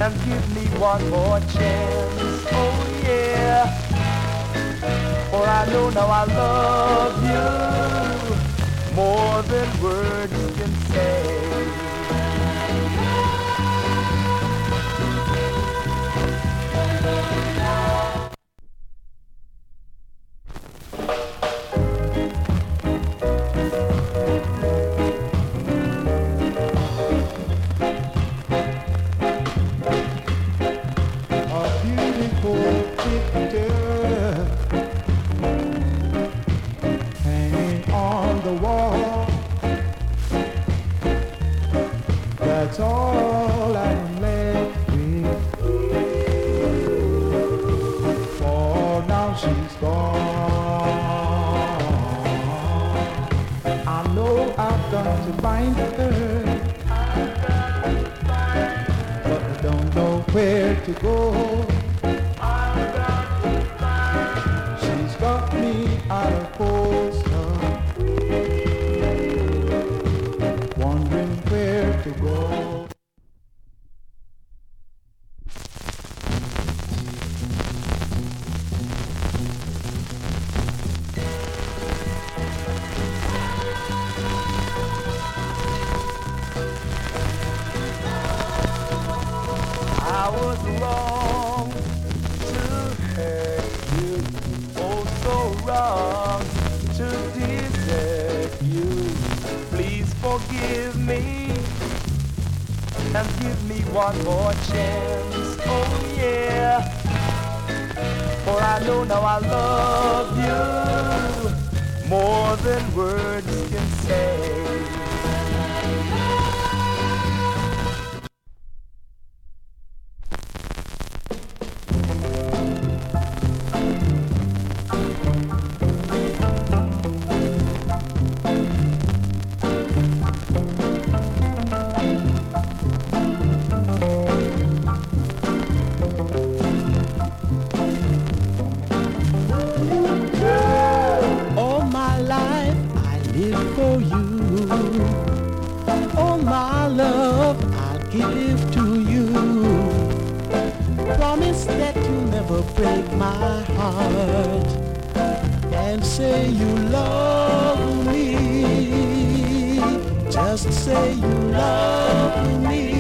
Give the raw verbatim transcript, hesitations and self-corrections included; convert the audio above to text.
and give me one more chance. Oh yeah, for I know now I love you more than words can say. That's all I'm left with. For now she's gone. I know I've got to find her, but I don't know where to go. She's got me out of poster, wondering where to go. I was wrong to hurt you, oh so wrong to desert you. Please forgive me and give me one more chance. Oh yeah, for I know now I love you more than words can say. For you, oh my love, I'll give to you. Promise that you'll never break my heart, and say you love me. Just say you love me.